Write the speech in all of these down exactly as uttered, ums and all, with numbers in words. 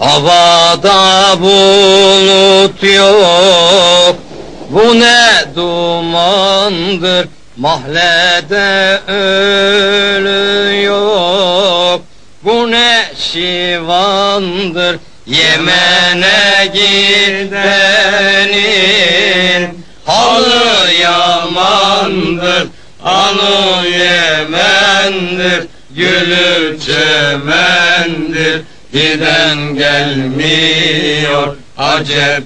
Havada bulut yok, bu ne dumandır, mahallede ölü yok. Bu ne şivandır, Yemen'e gidenin halı yamandır, anı Yemen'dir, gülü çemendir. Giden gelmiyor, acep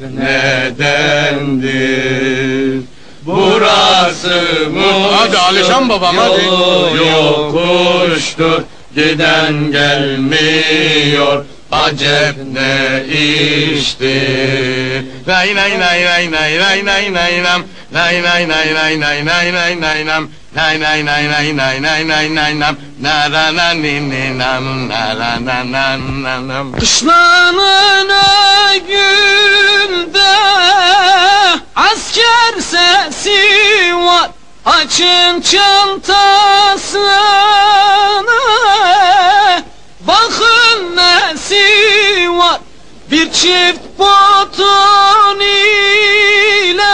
nedendir? Burası mı? Hadi Alişan babam hadi. Yokuştur, giden gelmiyor, acep ne iştir? Lay lay lay lay lay lay lay lay lam. Lay lay lay lay lay lay lay lay lam. Lay lay lay lay lay lay lay lay lam. La la la ni ni lam, la la la la la lam. Kışlanın günde asker sesi var, açın çantasını, bakın nesi var, bir çift boton ile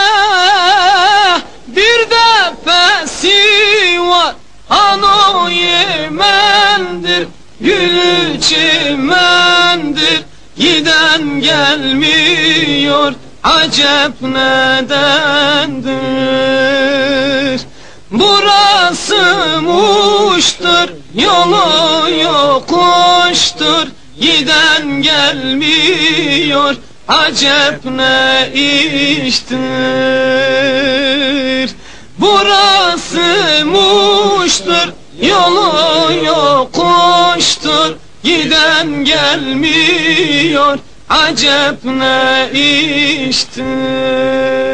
bir de pesi var, ano Yemen'dir, gülü çimendir. Giden gelmiyor, acep nedendir? Burası Muş'tur, yolu yokuştur, giden gelmiyor, acep ne iştir? Burası Muş'tur, yolu yokuştur, giden gelmiyor, acep ne iştir?